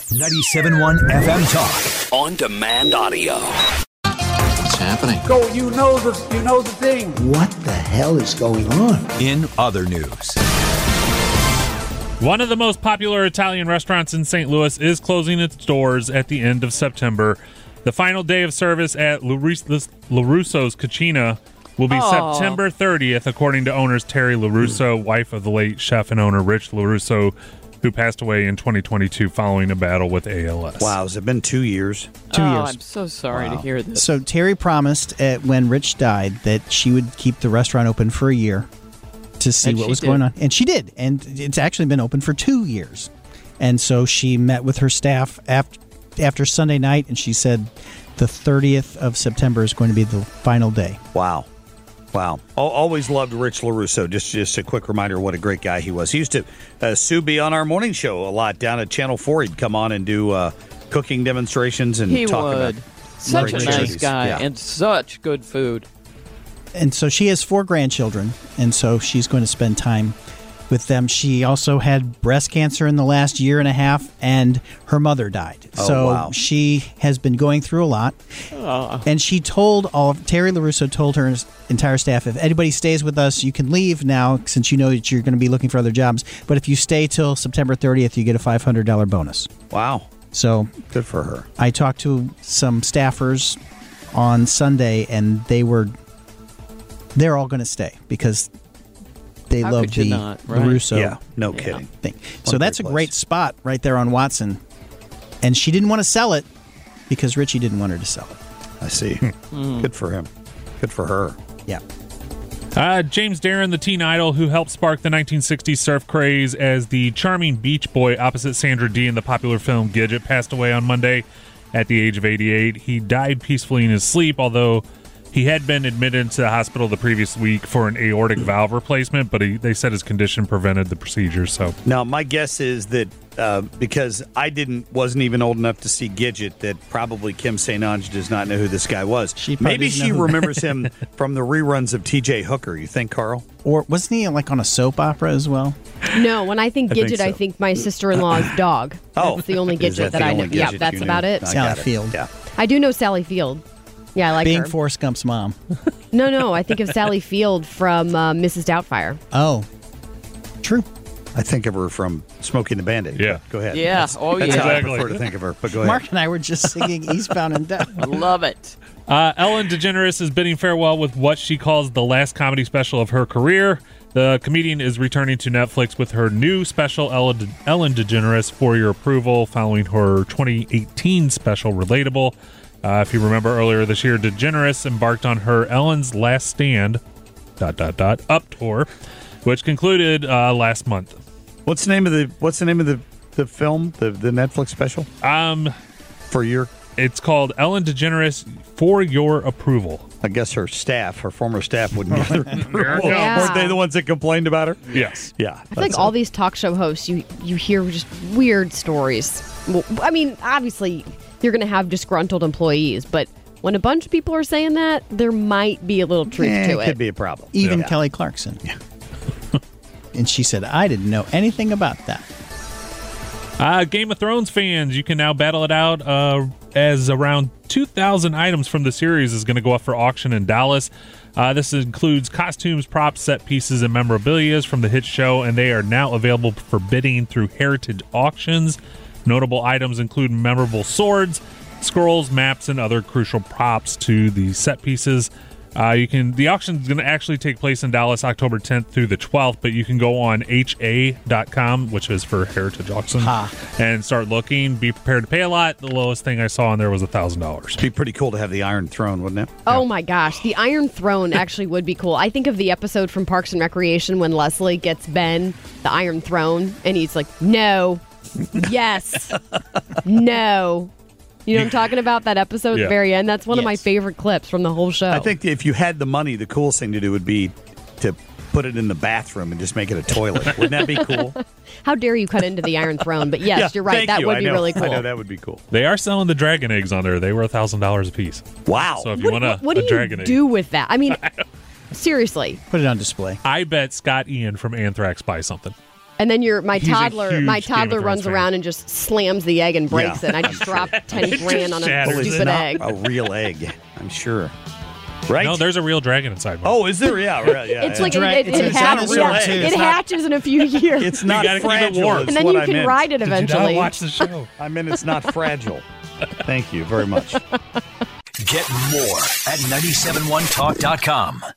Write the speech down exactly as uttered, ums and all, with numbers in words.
ninety-seven point one F M Talk. On demand audio. What's happening? Go, you know the you know the thing. What the hell is going on? In other news. One of the most popular Italian restaurants in Saint Louis is closing its doors at the end of September. The final day of service at LaRusso's Cucina will be Aww. September thirtieth, according to owners Terry LaRusso, wife of the late chef and owner Rich LaRusso, who passed away in twenty twenty-two following a battle with A L S. Wow, has it been two years? Two oh, years. I'm so sorry Wow. to hear this. So Terry promised uh, when Rich died that she would keep the restaurant open for a year to see And what she was did. going on. And she did. And it's actually been open for two years. And so she met with her staff after, after Sunday night, and she said the thirtieth of September is going to be the final day. Wow. Wow. Al- Always loved Rich LaRusso. Just just a quick reminder what a great guy he was. He used to, uh, Sue, be on our morning show a lot down at Channel four. He'd come on and do uh, cooking demonstrations and He talk would. about Such a great nice charities. guy Yeah. and such good food. And so she has four grandchildren, and so she's going to spend time with them. She also had breast cancer in the last year and a half, and her mother died. Oh, so wow. she has been going through a lot. Aw. And she told all of Terry LaRusso told her entire staff, if anybody stays with us, you can leave now since you know that you're going to be looking for other jobs. But if you stay till September thirtieth, you get a five hundred dollars bonus. Wow. So Good for her. I talked to some staffers on Sunday, and they were they're all going to stay because they How love could you the not, right? LaRusso yeah, no Yeah. kidding. thing. What So a that's a great great place. spot right there on Watson. And she didn't want to sell it because Richie didn't want her to sell it. I see. Good for him. Good for her. Yeah. Uh, James Darren, the teen idol who helped spark the nineteen sixties surf craze as the charming beach boy opposite Sandra Dee in the popular film Gidget, passed away on Monday at the age of eighty-eight. He died peacefully in his sleep, although he had been admitted to the hospital the previous week for an aortic valve replacement, but he, they said his condition prevented the procedure. So Now, my guess is that uh, because I didn't wasn't even old enough to see Gidget, that probably Kim Saint Ange does not know who this guy was. She probably Maybe doesn't she know who- remembers him from the reruns of T J Hooker. You think, Carl? Or wasn't he like on a soap opera as well? No, when I think I think Gidget, I so. think my sister-in-law's dog. Oh, That's the only is Gidget that, the I know. only Yeah, Gidget that's you knew? about it. I Sally got it. Field. Yeah. I do know Sally Field. Yeah, I like Being her. Forrest Gump's mom. No, no, I think of Sally Field from uh, Missus Doubtfire. Oh, true. I think of her from Smoking the Bandit. Yeah. Go ahead. Yeah. That's, Oh, that's yeah. how I Exactly. prefer to think of her. But go ahead. Mark and I were just singing Eastbound and Down. I love it. Uh, Ellen DeGeneres is bidding farewell with what she calls the last comedy special of her career. The comedian is returning to Netflix with her new special, Ellen, De- Ellen DeGeneres, for your approval, following her twenty eighteen special, Relatable. Uh, if you remember earlier this year, DeGeneres embarked on her Ellen's Last Stand, dot, dot, dot, up tour, which concluded uh, last month. What's the name of the What's the name of the, the film? The the Netflix special Um, for your? It's called Ellen DeGeneres, for your approval. I guess her staff, her former staff, wouldn't give her approval. Yeah. Weren't they the ones that complained about her? Yes. Yeah. I feel like all these talk show hosts, you you hear just weird stories. Well, I mean, obviously, you're going to have disgruntled employees, but when a bunch of people are saying that, there might be a little truth Eh, to it it. could be a problem. Even Yeah. Kelly Clarkson. And she said, I didn't know anything about that. Uh, Game of Thrones fans, you can now battle it out uh, as around two thousand items from the series is going to go up for auction in Dallas. Uh, this includes costumes, props, set pieces, and memorabilia from the hit show, and they are now available for bidding through Heritage Auctions. Notable items include memorable swords, scrolls, maps, and other crucial props to the set pieces. Uh, you can the auction is going to actually take place in Dallas October tenth through the twelfth, but you can go on H A dot com, which is for Heritage Auction, Ha. and start looking. Be prepared to pay a lot. The lowest thing I saw on there was one thousand dollars. It'd be pretty cool to have the Iron Throne, wouldn't it? Oh my gosh, the Iron Throne actually would be cool. I think of the episode from Parks and Recreation when Leslie gets Ben the Iron Throne, and he's like, no, yes, no. You know what I'm talking about? That episode at Yeah. the very end? That's one of my Yes. favorite clips from the whole show. I think if you had the money, the coolest thing to do would be to put it in the bathroom and just make it a toilet. Wouldn't that be cool? How dare you cut into the Iron Throne? But yes, Yeah, you're right. thank That you. would I be know. really cool. I know that would be cool. They are selling the dragon eggs on there. They were one thousand dollars a piece. Wow. So if you What, want a, what, what a do you dragon egg, do with that? I mean, seriously. Put it on display. I bet Scott Ian from Anthrax buys something. And then your my He's a toddler, huge my Game of toddler Thrones runs fan. around and just slams the egg and breaks Yeah. it. I just dropped ten It grand just on a shatters. Well, it's stupid not egg. a real egg, I'm sure. Right? No, there's a real dragon inside. Mark. Oh, is there? Yeah, right. Yeah, It's yeah. like Dra- it, it, it's it, a hatches, dinosaur yeah, egg. it It's not- hatches in a few years. It's not gotta keep it fragile. warm. is and then what you I can meant. ride it Did you eventually. not watch the show? I meant it's not fragile. Thank you very much. Get more at nine seven one talk dot com.